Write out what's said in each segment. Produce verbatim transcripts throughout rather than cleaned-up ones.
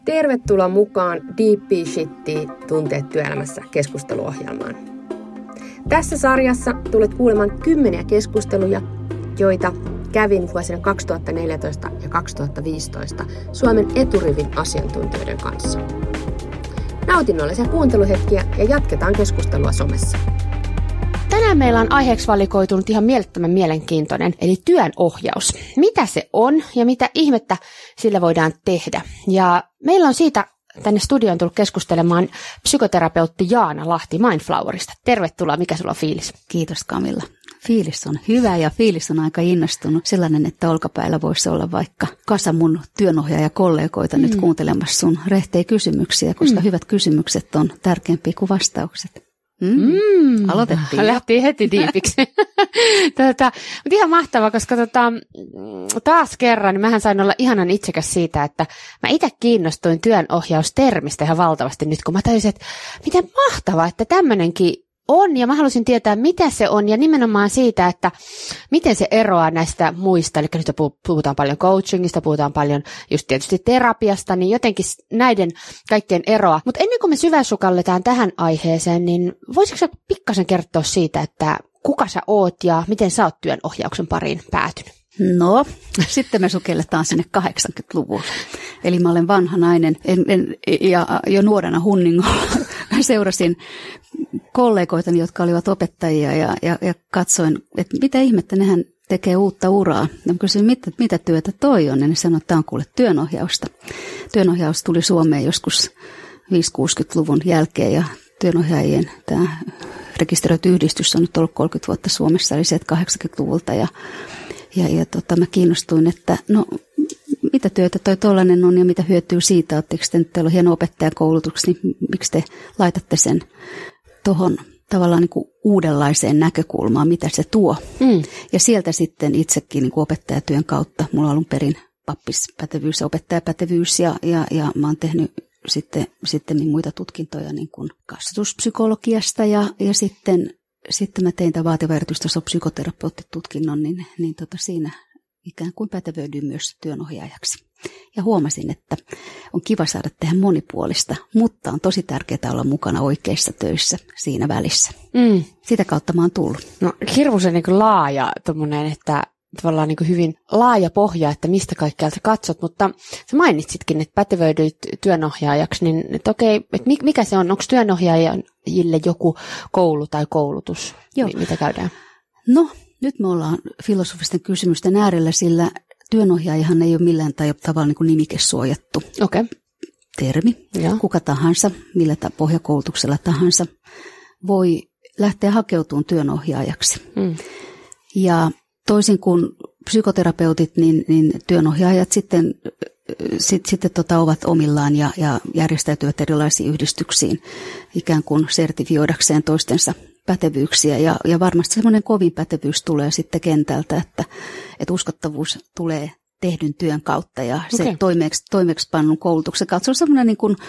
Tervetuloa mukaan Deep Shitty Tunteet työelämässä -keskusteluohjelmaan. Tässä sarjassa tulet kuulemaan kymmeniä keskusteluja, joita kävin vuosina kaksituhattaneljätoista ja kaksituhattaviisitoista Suomen eturivin asiantuntijoiden kanssa. Nautinnollisia kuunteluhetkiä ja jatketaan keskustelua somessa. Tänään meillä on aiheeksi valikoitunut ihan mielettömän mielenkiintoinen, eli työnohjaus. Mitä se on ja mitä ihmettä sillä voidaan tehdä? Ja meillä on siitä tänne studioon tullut keskustelemaan psykoterapeutti Jaana Lahti Mindflowerista. Tervetuloa, mikä sulla on fiilis? Kiitos Camilla. Fiilis on hyvä ja fiilis on aika innostunut. Sellainen, että olkapäällä voisi olla vaikka kasa mun työnohjaajakollegoita mm. nyt kuuntelemassa sun rehtejä kysymyksiä, koska mm. hyvät kysymykset on tärkeämpiä kuin vastaukset. Mm. Mm. Aloitettiin. Lähtiin heti diipiksi. tota, mutta ihan mahtavaa, koska tota, taas kerran niin mähän sain olla ihanan itsekäs siitä, että mä itse kiinnostuin työnohjaustermistä ihan valtavasti nyt, kun mä tajusin, että miten mahtavaa, että tämmöinenkin on, ja mä halusin tietää, mitä se on, ja nimenomaan siitä, että miten se eroaa näistä muista, eli nyt puhutaan paljon coachingista, puhutaan paljon just tietysti terapiasta, niin jotenkin näiden kaikkien eroa. Mutta ennen kuin me syväsukalletaan tähän aiheeseen, niin voisitko sä pikkasen kertoa siitä, että kuka sä oot ja miten sä oot työnohjauksen pariin päätynyt? No, sitten me sukelletaan sinne kahdeksankymmentäluvulle. Eli mä olen vanha nainen en, en, ja jo nuorena hunningolla seurasin kollegoitani, jotka olivat opettajia ja, ja, ja katsoin, että mitä ihmettä nehän tekee uutta uraa. Ja mä kysyin, mitä, mitä työtä toi on, ja ne sanoi, että tämä on kuule työnohjausta. Työnohjaus tuli Suomeen joskus viisikymmentä-kuusikymmentäluvun jälkeen ja työnohjaajien tämä rekisteröity yhdistys on nyt ollut kolmekymmentä vuotta Suomessa, eli sieltä kahdeksankymmentäluvulta ja Ja, ja tota, mä kiinnostuin, että no mitä työtä toi tollainen on ja mitä hyötyy siitä, oletteko te nyt, teillä on hieno opettajakoulutus, niin miksi te laitatte sen tuohon tavallaan niin kuin uudenlaiseen näkökulmaan, mitä se tuo. Mm. Ja sieltä sitten itsekin niin kuin opettajatyön kautta, mulla on alun perin pappispätevyys ja opettajapätevyys ja, ja, ja mä oon tehnyt sitten, sitten muita tutkintoja niin kuin kasvatuspsykologiasta ja, ja sitten Sitten mä tein tämän vaativa erityistason psykoterapeuttitutkinnon, niin, niin tota siinä ikään kuin pätevöidyin myös työnohjaajaksi. Ja huomasin, että on kiva saada tehdä monipuolista, mutta on tosi tärkeää olla mukana oikeissa töissä siinä välissä. Mm. Sitä kautta mä oon tullut. No hirmuisen niin kuin laaja tommonen, että tavallaan niin kuin hyvin laaja pohja, että mistä kaikkialta katsot, mutta sä mainitsitkin, että pätevöidyit työnohjaajaksi, niin että okei, että mikä se on? Onko työnohjaajille joku koulu tai koulutus, Joo. mitä käydään? No, nyt me ollaan filosofisten kysymysten äärellä, sillä työnohjaajahan ei ole millään tai tavalla niin kuin nimikesuojattu okay. termi. Ja. Kuka tahansa, millä pohjakoulutuksella tahansa, voi lähteä hakeutumaan työnohjaajaksi. Mm. Ja toisin kuin psykoterapeutit, niin, niin työnohjaajat sitten, sit, sitten tota ovat omillaan ja, ja järjestäytyvät erilaisiin yhdistyksiin ikään kuin sertifioidakseen toistensa pätevyyksiä. Ja, ja varmasti semmoinen kovin pätevyys tulee sitten kentältä, että, että uskottavuus tulee tehdyn työn kautta ja se okay. toimeksi, toimeksipannun koulutuksen kautta. Se on semmoinen niin kuin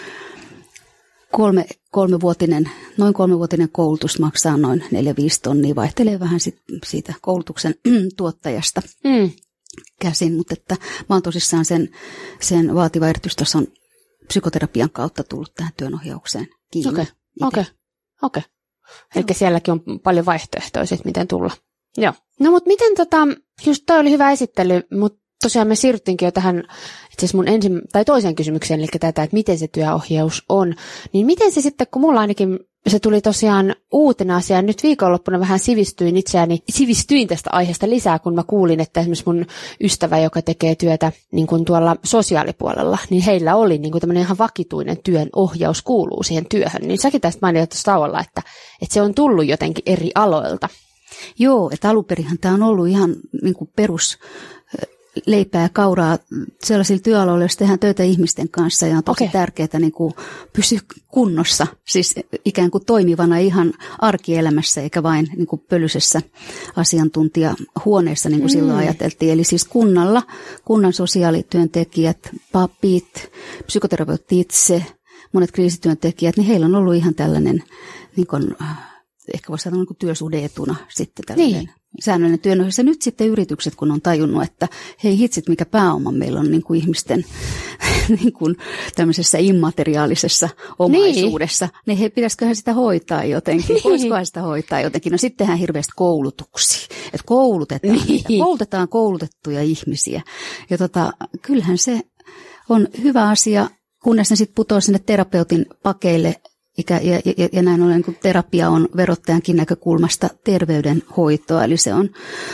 Kolme, kolmevuotinen, noin kolmevuotinen koulutus maksaa noin neljä viisi tonnia, vaihtelee vähän sit siitä koulutuksen tuottajasta mm. käsin, mutta että mä oon tosissaan sen, sen vaativa erityistason psykoterapian kautta tullut tähän työnohjaukseen kiinni. Okei, okei, okei. Eli sielläkin on paljon vaihtoehtoja, miten tulla. Joo. No mutta miten tota, just toi oli hyvä esittely, mutta tosiaan me siirryttiinkin jo tähän itse asiassa mun ensin, tai toiseen kysymykseen, eli tätä, että miten se työohjaus on. Niin miten se sitten, kun mulla ainakin se tuli tosiaan uutena asiaa, nyt viikonloppuna vähän sivistyin itseäni, sivistyin tästä aiheesta lisää, kun mä kuulin, että esimerkiksi mun ystävä, joka tekee työtä niin kuin tuolla sosiaalipuolella, niin heillä oli niin kuin tämmöinen ihan vakituinen työnohjaus kuuluu siihen työhön. Niin säkin tästä mainitsit tuossa tauolla, että, että se on tullut jotenkin eri aloilta. Joo, että alunperinhan tämä on ollut ihan niin kuin perus leipää ja kauraa sellaisilla työaloilla, jos tehdään töitä ihmisten kanssa ja on tosi okay. tärkeää niin kuin pysyä kunnossa, siis ikään kuin toimivana ihan arkielämässä eikä vain niin kuin pölyisessä asiantuntijahuoneessa, niin kuin mm. silloin ajateltiin. Eli siis kunnalla, kunnan sosiaalityöntekijät, papit, psykoterapeutit itse, monet kriisityöntekijät, niin heillä on ollut ihan tällainen niin kuin ehkä voisi sanoa niin kuin työsuhde-etuna sitten tällainen Niin. säännöllinen työnohjaus. Ja nyt sitten yritykset, kun on tajunnut, että hei hitsit, mikä pääoma meillä on niin kuin ihmisten niin kuin tämmöisessä immateriaalisessa omaisuudessa, niin, niin he pitäisiköhän sitä hoitaa jotenkin, voisikohan sitä hoitaa jotenkin. No sitten tehdään hirveästi koulutuksia, että koulutetaan, niin. koulutetaan koulutettuja ihmisiä. Ja tota, kyllähän se on hyvä asia, kunnes ne sitten putoaa sinne terapeutin pakeille. Ja, ja, ja, ja näin ollen niin terapia on verottajankin näkökulmasta terveydenhoitoa, eli se on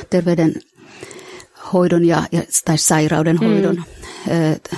terveydenhoidon ja, ja, tai sairauden hoidon mm. ö,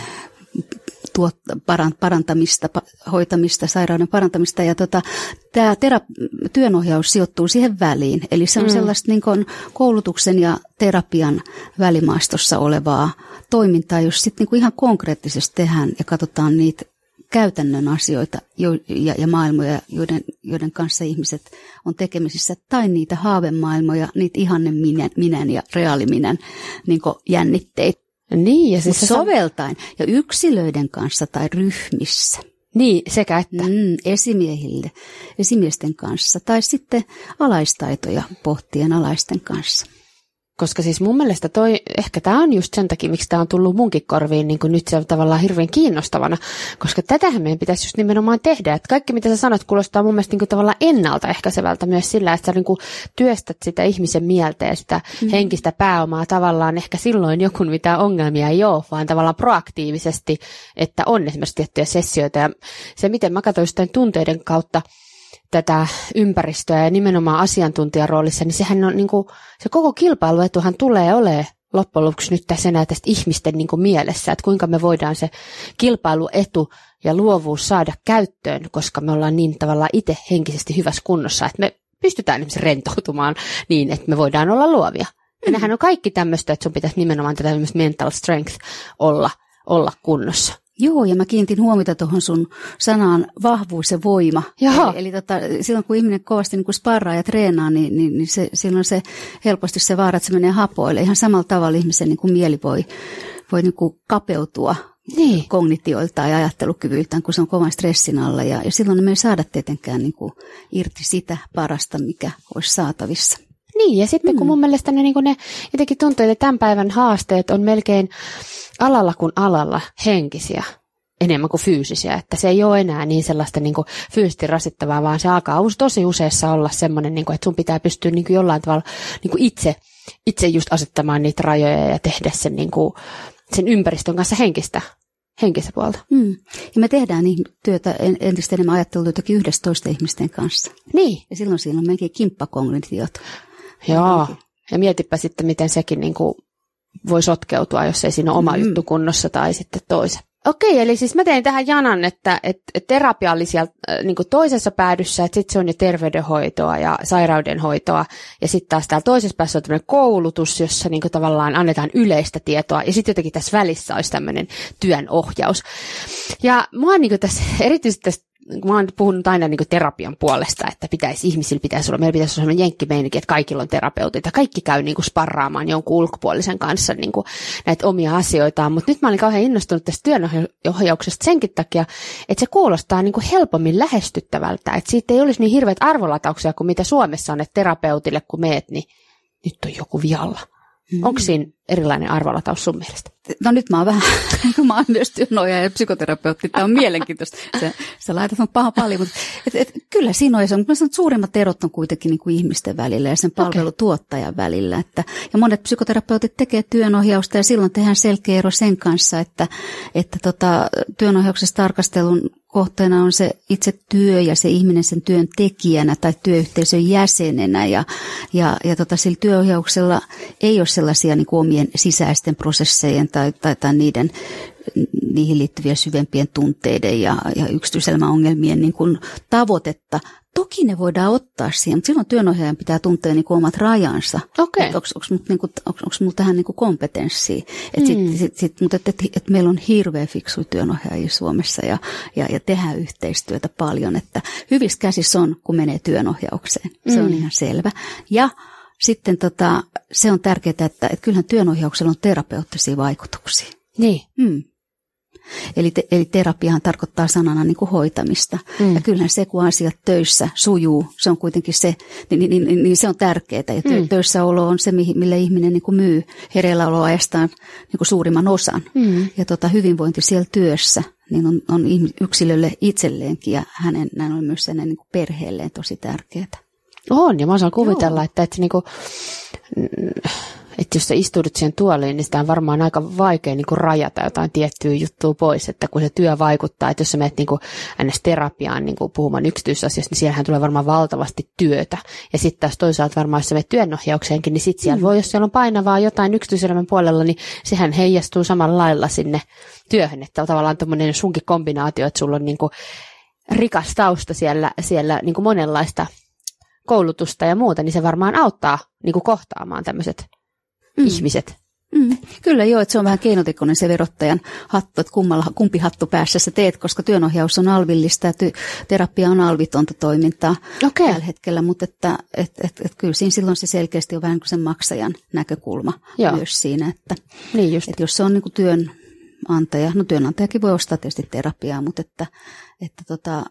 tuot, parantamista, hoitamista, sairauden parantamista. Ja tota, tämä terap- työnohjaus sijoittuu siihen väliin, eli se on mm. sellaista niin kuin koulutuksen ja terapian välimaastossa olevaa toimintaa, jos sitten niin ihan konkreettisesti tehdään ja katsotaan niitä käytännön asioita jo, ja, ja maailmoja, joiden, joiden kanssa ihmiset on tekemisissä, tai niitä haavemaailmoja, niitä ihanne minän, minän ja reaaliminän niin jännitteitä. Niin, ja siis se soveltaen ja yksilöiden kanssa tai ryhmissä. Niin, sekä että. Mm, esimiehille, esimiesten kanssa tai sitten alaistaitoja pohtien alaisten kanssa. Koska siis mun mielestä toi, ehkä tämä on just sen takia, miksi tämä on tullut munkin korviin niin kuin nyt se on tavallaan hirveän kiinnostavana, koska tätähän meidän pitäisi just nimenomaan tehdä, että kaikki mitä sä sanot kuulostaa mun mielestä niin kuin tavallaan ennaltaehkäisevältä myös sillä, että sä niin kuin työstät sitä ihmisen mieltä ja sitä mm. henkistä pääomaa tavallaan ehkä silloin joku mitään ongelmia ei ole, vaan tavallaan proaktiivisesti, että on esimerkiksi tiettyjä sessioita ja se miten mä katsoin jostain tunteiden kautta tätä ympäristöä ja nimenomaan asiantuntijaroolissa, niin sehän on niin kuin, se koko kilpailuetuhan tulee olemaan loppujen lopuksi nyt tässä enää tästä ihmisten niin kuin mielessä, että kuinka me voidaan se kilpailuetu ja luovuus saada käyttöön, koska me ollaan niin tavallaan itse henkisesti hyvässä kunnossa, että me pystytään esimerkiksi rentoutumaan niin, että me voidaan olla luovia. Ja nämähän on kaikki tämmöistä, että sun pitäisi nimenomaan tätä mental strength olla, olla kunnossa. Joo, ja mä kiinnitin huomiota tuohon sun sanaan vahvuus ja voima. Eli, eli tota, silloin kun ihminen kovasti niin kun sparraa ja treenaa, niin, niin, niin se, silloin se helposti se vaara, että se menee hapoille. Ihan samalla tavalla ihmisen niin kuin mieli voi, voi niin kuin kapeutua niin kognitioiltaan ja ajattelukyvyiltään, kun se on kovan stressin alla. Ja, ja silloin me ei saada tietenkään niin kuin irti sitä parasta, mikä olisi saatavissa. Niin, ja sitten mm. kun mun mielestä ne, niin ne jotenkin tuntuu, että tämän päivän haasteet on melkein alalla kuin alalla henkisiä enemmän kuin fyysisiä, että se ei ole enää niin sellaista niin kuin fyysisesti rasittavaa, vaan se alkaa tosi useassa olla semmoinen, niin kuin, että sun pitää pystyä niin kuin jollain tavalla niin kuin itse, itse just asettamaan niitä rajoja ja tehdä sen, niin kuin, sen ympäristön kanssa henkistä, henkistä puolta. Mm. Ja me tehdään niin työtä entistä enemmän ajattelutyötäkin yhdessä toisten ihmisten kanssa. Niin. Ja silloin siinä on melkein kimppakogniitiot. Joo, ja mietipä sitten, miten sekin niin kuin voi sotkeutua, jos ei siinä ole oma mm. juttu kunnossa tai sitten toisen. Okei, eli siis mä tein tähän janan, että, että terapia oli siellä niin kuin toisessa päädyssä, että sitten se on jo terveydenhoitoa ja sairaudenhoitoa, ja sitten taas täällä toisessa päässä on tämmöinen koulutus, jossa niin kuin tavallaan annetaan yleistä tietoa, ja sitten jotenkin tässä välissä olisi tämmöinen työnohjaus. Ja mua niin kuin tässä, erityisesti tässä, mä oon puhunut aina niin kuin terapian puolesta, että pitäisi, ihmisillä pitäisi olla, meillä pitäisi olla sellainen jenkkimeininki, että kaikilla on terapeutit ja kaikki käy niin kuin sparraamaan jonkun ulkopuolisen kanssa niin kuin näitä omia asioitaan, mutta nyt mä olin kauhean innostunut tästä työnohjauksesta senkin takia, että se kuulostaa niin kuin helpommin lähestyttävältä, että siitä ei olisi niin hirveät arvolatauksia kuin mitä Suomessa on, että terapeutille kun meet, niin nyt on joku vialla. Mm-hmm. Onko siinä erilainen arvolataus sun mielestä? No nyt mä oon vähän, mä oon myös työnohjaaja ja psykoterapeutti, tämä on mielenkiintoista. Sä, sä laitat on paha paljon, mutta et, et, kyllä siinä on, mutta sanoin, suurimmat erot on kuitenkin niin kuin ihmisten välillä ja sen palvelutuottajan okay. välillä. Että, ja monet psykoterapeutit tekee työnohjausta ja silloin tehdään selkeä ero sen kanssa, että, että tota, työnohjauksessa tarkastelun kohteena on se itse työ ja se ihminen sen työn tekijänä tai työyhteisön jäsenenä ja, ja, ja tota, sillä työohjauksella ei ole sellaisia niin kuin omien sisäisten prosessejen tai, tai, tai niiden, niihin liittyviä syvempien tunteiden ja, ja yksityiselämän ongelmien niin kuin tavoitetta. Toki ne voidaan ottaa siihen, mutta silloin työnohjaajan pitää tuntea niin kuin omat rajansa. Okay. Onko niin minulla tähän niin kuin kompetenssia? Et sit, mm. sit, sit, mutta et, et, et meillä on hirveän fiksuja työnohjaajia Suomessa ja, ja, ja tehdään yhteistyötä paljon. Että hyvissä käsissä on, kun menee työnohjaukseen. Se mm. on ihan selvä. Ja sitten tota, se on tärkeää, että, että kyllähän työnohjauksella on terapeuttisia vaikutuksia. Niin. Mm. Eli, te, eli terapiahan tarkoittaa sanana niin kuin hoitamista. Mm. Ja kyllähän se, kun asiat töissä sujuu, se on kuitenkin se, niin, niin, niin, niin se on tärkeää. Ja tö, mm. töissäolo on se, millä ihminen niin kuin myy hereilläoloajastaan niin kuin suurimman osan. Mm. Ja tota, hyvinvointi siellä työssä niin on, on yksilölle itselleenkin ja hänen näin on myös hänen niin kuin perheelleen tosi tärkeää. On, ja mä osaan kuvitella, Joo. että, että, niinku, että jos sä istuudut siihen tuoliin, niin sitä on varmaan aika vaikea niinku rajata jotain tiettyä juttua pois, että kun se työ vaikuttaa, että jos sä menet niinku ns. Terapiaan niinku puhumaan yksityisasioista, niin siellähän tulee varmaan valtavasti työtä. Ja sitten taas toisaalta varmaan, jos sä menet työnohjaukseenkin, niin sitten siellä mm. voi, jos siellä on painavaa jotain yksityiselämän puolella, niin sehän heijastuu samalla lailla sinne työhön, että on tavallaan tommoinen sunkin kombinaatio, että sulla on niinku rikas tausta siellä, siellä niinku monenlaista koulutusta ja muuta, niin se varmaan auttaa niin kuin kohtaamaan tämmöiset mm. ihmiset. Mm. Kyllä joo, että se on vähän keinotekoinen se verottajan hattu, että kummalla, kumpi hattu päässä sä teet, koska työnohjaus on alvillista ja ty- terapia on alvitonta toimintaa okay. tällä hetkellä, mutta että et, et, et kyllä siinä silloin se selkeästi on vähän kuin sen maksajan näkökulma joo. myös siinä, että, niin just. että jos se on niin kuin työnantaja, no työnantajakin voi ostaa tietysti terapiaa, mutta että, että tota,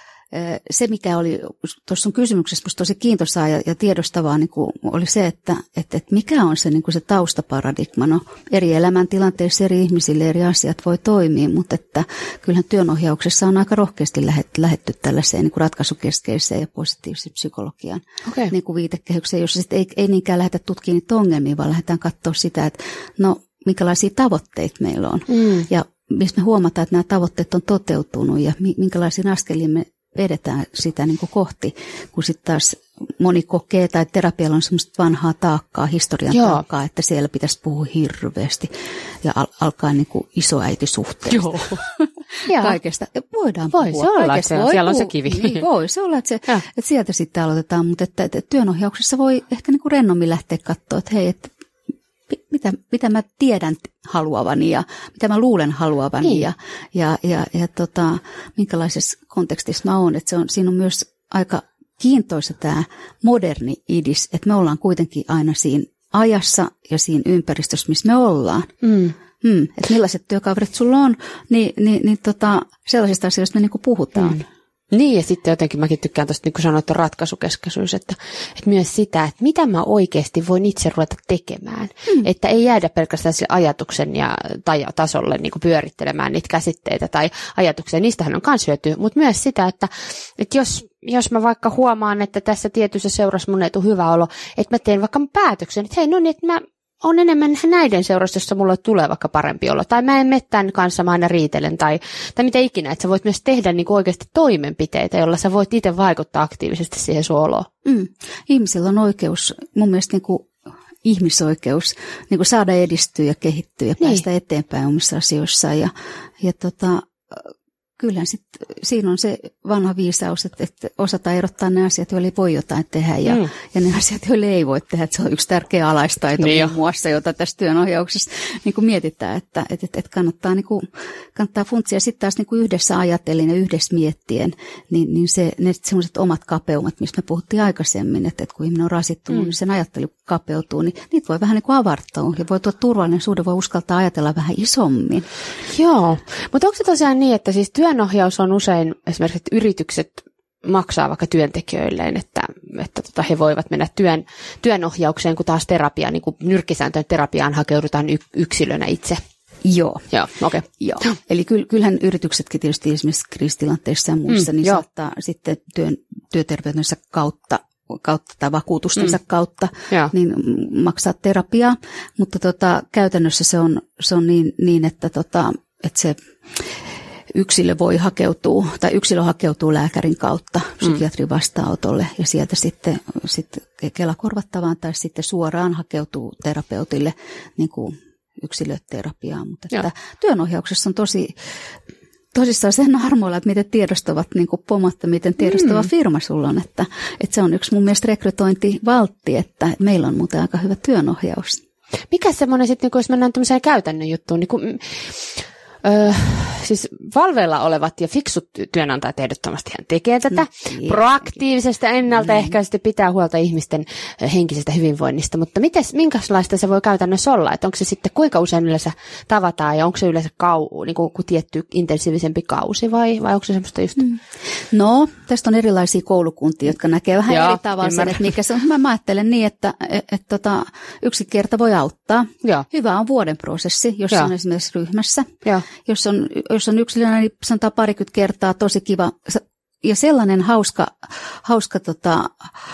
se, mikä oli tuossa sun kysymyksessä musta tosi kiintoisaa ja, ja tiedostavaa, niin kuin oli se, että, että, että mikä on se, niin kuin se taustaparadigma. No, eri elämäntilanteissa eri ihmisille eri asiat voi toimia, mutta että kyllähän työnohjauksessa on aika rohkeasti lähetty, lähetty tällaiseen niin kuin ratkaisukeskeiseen ja positiivisen psykologian okay. niin kuin viitekehykseen, jossa sitten ei, ei niinkään lähdetä tutkimaan niitä ongelmia, vaan lähdetään katsoa sitä, että no, minkälaisia tavoitteita meillä on. Mm. Ja missä me huomataan, että nämä tavoitteet on toteutunut ja minkälaisiin askeliin me vedetään sitä niin kuin kohti, kun sitten taas moni kokee, tai terapialla on semmoista vanhaa taakkaa, historian Joo. taakkaa, että siellä pitäisi puhua hirveästi ja al- alkaa niin kuin isoäitisuhteesta. Joo. Kaikesta. Voidaan voi puhua. Se olla, Kaikesta se, voi siellä puhua. on se kivi. Niin, voi se olla, että, se, että sieltä sitten aloitetaan, mutta että, että työnohjauksessa voi ehkä niin kuin rennommin lähteä katsoa, että hei, että Mitä, mitä mä tiedän haluavani ja mitä mä luulen haluavani niin. ja, ja, ja, ja tota, minkälaisessa kontekstissa mä oon. Että se on, siinä on myös aika kiintoisa tämä moderni idis, että me ollaan kuitenkin aina siinä ajassa ja siinä ympäristössä, missä me ollaan. Mm. Mm, että millaiset työkaverit sulla on, niin, niin, niin tota, sellaisista asioista me niinku puhutaan. Mm. Niin, ja sitten jotenkin mäkin tykkään tuosta, niin kuin sanoit, ratkaisukeskeisyys, että, että myös sitä, että mitä mä oikeasti voin itse ruveta tekemään. Mm. Että ei jäädä pelkästään sille ajatuksen ja tai tasolle niin kuin pyörittelemään niitä käsitteitä tai ajatuksia, niistähän on myös hyötyä, mutta myös sitä, että, että jos, jos mä vaikka huomaan, että tässä tietyssä seurassa mun ei tule hyvä olo, että mä teen vaikka päätöksen, että hei, no niin, että mä on enemmän näiden seurasta, jossa mulla tulee vaikka parempi olo. Tai mä en mene tämän kanssa, mä aina riitelen. Tai, tai mitä ikinä, että sä voit myös tehdä niin kuin oikeasti toimenpiteitä, joilla sä voit itse vaikuttaa aktiivisesti siihen sun oloon. Mm. Ihmisillä on oikeus, mun mielestä niin kuin ihmisoikeus, niin kuin saada edistyä ja kehittyä ja niin. päästä eteenpäin omissa asioissaan. Ja, ja tota, kyllähän sit, siinä on se vanha viisaus, että, että osataan erottaa ne asiat, joille ei voi jotain tehdä ja, mm. ja ne asiat, joille ei voi tehdä. Että se on yksi tärkeä alaistaito niin muun muassa, jota tässä työnohjauksessa niin kuin mietitään, että, että, että kannattaa, niin kuin, kannattaa funtsia. Sitten taas niin kuin yhdessä ajatellen ja yhdessä miettien, niin, niin se, ne sellaiset omat kapeumat, mistä me puhuttiin aikaisemmin, että, että kun ihminen on rasittunut, mm. niin sen ajattelu kapeutuu, niin niitä voi vähän niin kuin avartua ja voi tuo turvallinen suhde, voi uskaltaa ajatella vähän isommin. Joo, mutta onko se tosiaan niin, että siis työnohjaus on usein esimerkiksi, että yritykset maksaa vaikka työntekijöilleen, että, että tota, he voivat mennä työn, työnohjaukseen, kun taas terapia, niin kuin nyrkkisääntöön terapiaan hakeudutaan y- yksilönä itse. Joo. Joo, okei. Okay. Joo. Eli kyllähän yrityksetkin tietysti esimerkiksi kriisitilanteissa ja muissa, mm, niin jo. saattaa sitten työn, työterveytensä kautta kautta tai vakuutustensa mm. kautta niin maksaa terapiaa, mutta tota, käytännössä se on, se on niin, niin että, tota, että se yksilö voi hakeutua, tai yksilö hakeutuu lääkärin kautta psykiatrin vastaanotolle ja sieltä sitten, sitten Kela-korvattavaan tai sitten suoraan hakeutuu terapeutille niin kuin yksilöterapiaan. Mutta että työnohjauksessa on tosi tosissaan sen armoilla, että miten tiedostavat niin kuin pomatta, miten tiedostava mm. firma sulla on. Että, että se on yksi mun mielestä rekrytointivaltti, että meillä on muuten aika hyvä työnohjaus. Mikä semmoinen sitten, jos mennään tämmöiseen käytännön juttuun, niin kuin, Öö, siis valveilla olevat ja fiksut työnantajat ehdottomasti hän tekee tätä. No, proaktiivisesti ennaltaehkäisesti pitää huolta ihmisten henkisestä hyvinvoinnista, mutta mites, minkälaista se voi käytännössä olla? Että onko se sitten kuinka usein yleensä tavataan ja onko se yleensä kau, niin kuin tietty intensiivisempi kausi vai, vai onko se semmoista just? Mm. No, tästä on erilaisia koulukuntia, jotka näkee vähän Joo, eri tavalla sen, että mikä se on. Mä ajattelen niin, että et, et, tota, yksi kerta voi auttaa. Joo. Hyvä on vuoden prosessi, jos Joo. on esimerkiksi ryhmässä. Joo. Jos on, jos on yksilönä, niin sanotaan parikymmentä kertaa, tosi kiva. Ja sellainen hauska, hauska tota,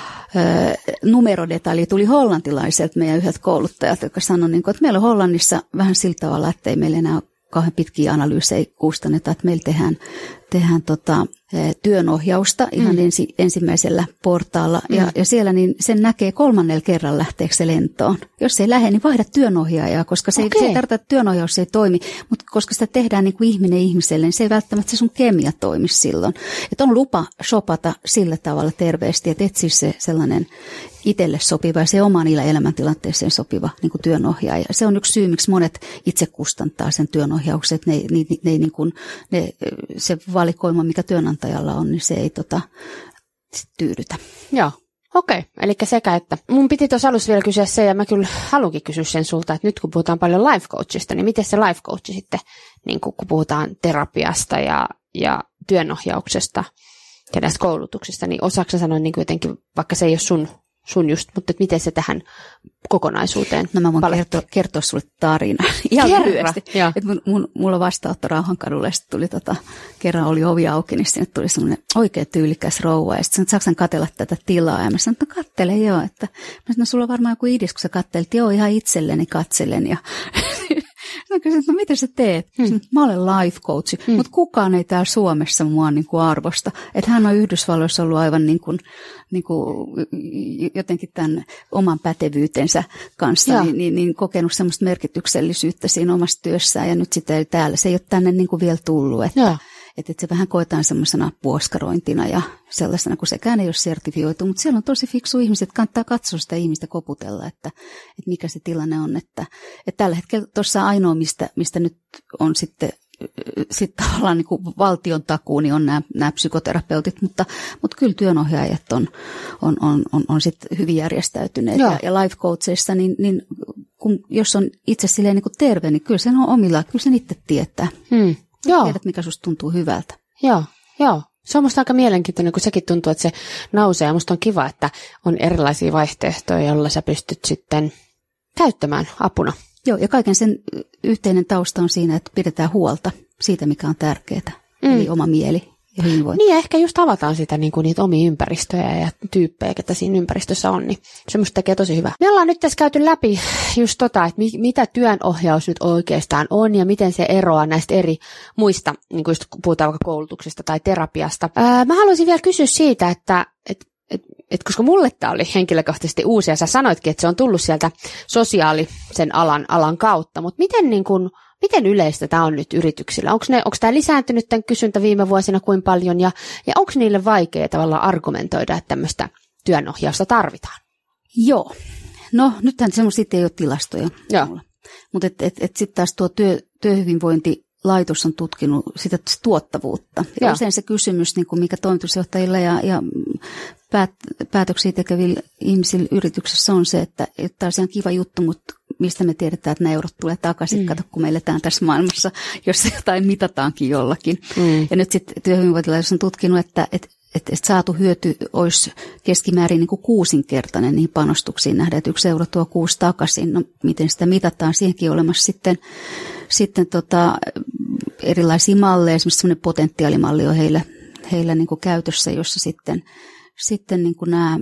numerodetalji tuli hollantilaiselta meidän yhdet kouluttajat, jotka sanoi, niin kuin, että meillä on Hollannissa vähän sillä tavalla, että ei meillä enää ole kauhean pitkiä analyysejä kustanneta, että meillä tehdään, tehdään tota, työnohjausta ihan mm. ensi, ensimmäisellä portaalla. Mm. Ja, ja siellä niin sen näkee kolmannella kerran lähteekö se lentoon. Jos ei lähde, niin vaihda työnohjaajaa, koska se, okay. ei, se ei tarkoita, että työnohjaus ei toimi, mutta koska sitä tehdään niin kuin ihminen ihmiselle, niin se ei välttämättä se sun kemia toimi silloin. Että on lupa shopata sillä tavalla terveesti, että etsi se sellainen itselle sopiva ja se omaan elämäntilanteeseen sopiva niin kuin työnohjaaja. Se on yksi syy, miksi monet itse kustantaa sen työnohjauksen, että ne, ne, ne, ne, niin kuin, ne, se valikoima, mikä työnantajalla on, niin se ei tota, tyydytä. Joo. Okei, okay. Eli sekä että. Mun piti tuossa alussa vielä kysyä se, ja mä kyllä haluankin kysyä sen sulta, että nyt kun puhutaan paljon life coachista, niin miten se life coach sitten, niin kun puhutaan terapiasta ja, ja työnohjauksesta ja näistä koulutuksista, niin osaako sä sanoa niin jotenkin, vaikka se ei ole sun, sun just, mutta että miten se tähän kokonaisuuteen? No mä voin kertoa, kertoa sulle tarinan ihan lyhyesti. Että mun, mun, mulla vastaanotto Rauhankadulle, sitten tuli tota, kerran oli ovi auki, niin sinne tuli semmoinen oikein tyylikäs rouva, ja sitten sanoin, että saanko katsella tätä tilaa, ja mä sanoin, että no kattele joo, että mä sanoin, no sulla on varmaan joku idis, kun sä kattelit, joo ihan itselleni katselen, ja mä kysyin, että no mitä sä teet? Hmm. Mä olen life coach, hmm. mutta kukaan ei täällä Suomessa mua niin kuin arvosta. Että hän on Yhdysvalloissa ollut aivan niin kuin, niin kuin jotenkin tämän oman pätevyytensä kanssa niin, niin, niin kokenut semmoista merkityksellisyyttä siinä omassa työssään ja nyt sitä ei täällä. Se ei ole tänne niin kuin vielä tullut, että, että, että se vähän koetaan semmoisena puoskarointina ja sellaisena, kun sekään ei ole sertifioitu. Mutta siellä on tosi fiksu ihmiset, kannattaa katsoa sitä ihmistä koputella, että, että mikä se tilanne on. Että, että tällä hetkellä tuossa ainoa, mistä, mistä nyt on sitten sitten tavallaan niin kuin valtion takuu, niin on nämä, nämä psykoterapeutit, mutta, mutta kyllä työnohjaajat on, on, on, on, on sitten hyvin järjestäytyneet. Ja, ja life coacheissa, niin, niin kun, jos on itse silleen niin kuin terve, niin kyllä sen on omilla, kyllä sen itse tietää. Hmm. Joo. Tiedät, mikä susta tuntuu hyvältä. Joo, joo. Se on musta aika mielenkiintoinen, kun sekin tuntuu, että se nousee. Ja musta on kiva, että on erilaisia vaihtoehtoja, joilla sä pystyt sitten käyttämään apuna. Joo, ja kaiken sen yhteinen tausta on siinä, että pidetään huolta siitä, mikä on tärkeää, mm. eli oma mieli ja hyvinvointi. Niin, ja ehkä just avataan sitä, niin kuin niitä omia ympäristöjä ja tyyppejä, että siinä ympäristössä on, niin se musta tekee tosi hyvää. Me ollaan nyt tässä käyty läpi just tota, että mi- mitä työnohjaus nyt oikeastaan on ja miten se eroaa näistä eri muista, niin kuin just puhutaan vaikka koulutuksesta tai terapiasta. Ää, mä haluaisin vielä kysyä siitä, että et, et, et koska mulle tämä oli henkilökohtaisesti uusi, ja sä sanoitkin, että se on tullut sieltä sosiaalisen alan, alan kautta, mutta miten, niin kun, miten yleistä tämä on nyt yrityksillä? Onko tämä lisääntynyt tämän kysyntä viime vuosina kuin paljon, ja, ja onko niille vaikea tavallaan argumentoida, että tämmöistä työnohjausta tarvitaan? Joo. No nythän semmoista ei ole tilastoja. Joo. Mutta et, et, et sitten taas tuo työ, työhyvinvointi laitos on tutkinut sitä tuottavuutta. Ja usein se kysymys, niin kuin mikä toimitusjohtajilla ja, ja päät, päätöksiä tekevillä ihmisillä yrityksessä on se, että tämä on kiva juttu, mutta mistä me tiedetään, että nämä eurot tulee takaisin. Mm. Kato, kun me eletään tässä maailmassa, jossa jotain mitataankin jollakin. Mm. Ja nyt sitten työhyvinvointilaitos on tutkinut, että, että, että saatu hyöty olisi keskimäärin niin kuin kuusinkertainen niihin panostuksiin nähdään, että yksi euro tuo kuusi takaisin. No miten sitä mitataan? Siihenkin on olemassa sitten Sitten tota, erilaisia malleja, esimerkiksi sellainen potentiaalimalli on heillä, heillä niin kuin käytössä, jossa sitten, sitten niin kuin nämä